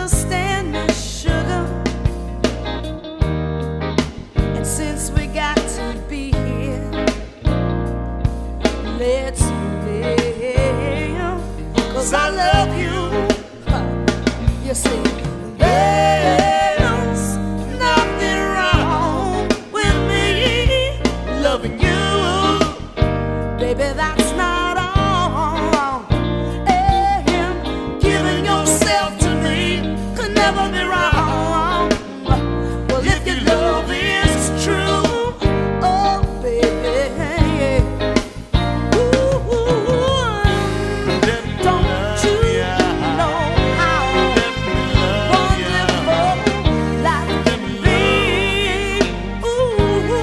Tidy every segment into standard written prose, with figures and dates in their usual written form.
understand me, sugar. And since we got to be here, let's live. 'Cause I love you. You see, there's nothing wrong with me loving you, baby. That's not all. And giving yourself to me could never be wrong. Well, if your love is true, oh baby, ooh, don't you know how wonderful life can be? Ooh,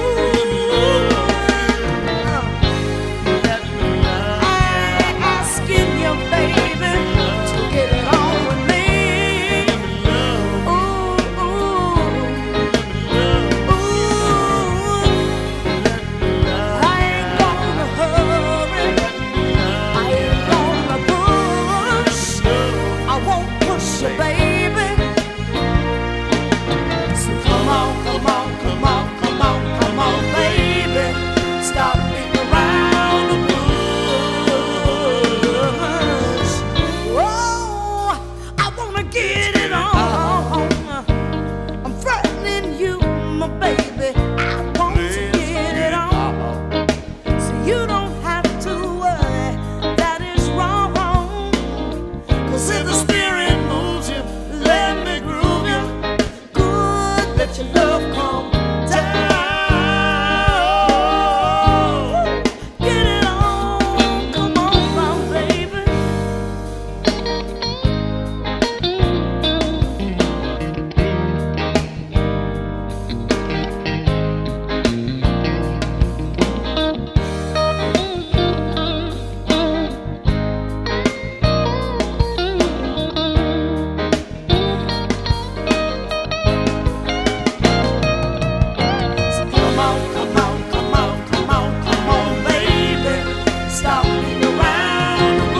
I ain't asking you, baby, to get it on with me. Ooh, I ain't gonna hurry, I ain't gonna push, I won't push you, baby. So come on, come on, come on, come on, come on, baby. Stop beating around the bush. Oh, I wanna get it on. I'm threatening you, my baby. I want to get it on. So you don't have to worry, that is wrong. 'Cause if the spirit moves you, let me groove you. Good, let your love come down. Get it on, come on, my baby. So come on, come on, come on, come on, come on, baby. Stop being around the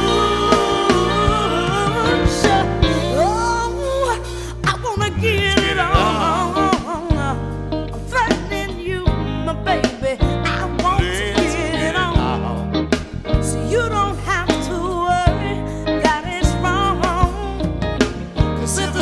bush. Oh, I wanna get it on. I'm threatening you, my baby. I want to get it on. So you don't have to worry, that is wrong. 'Cause if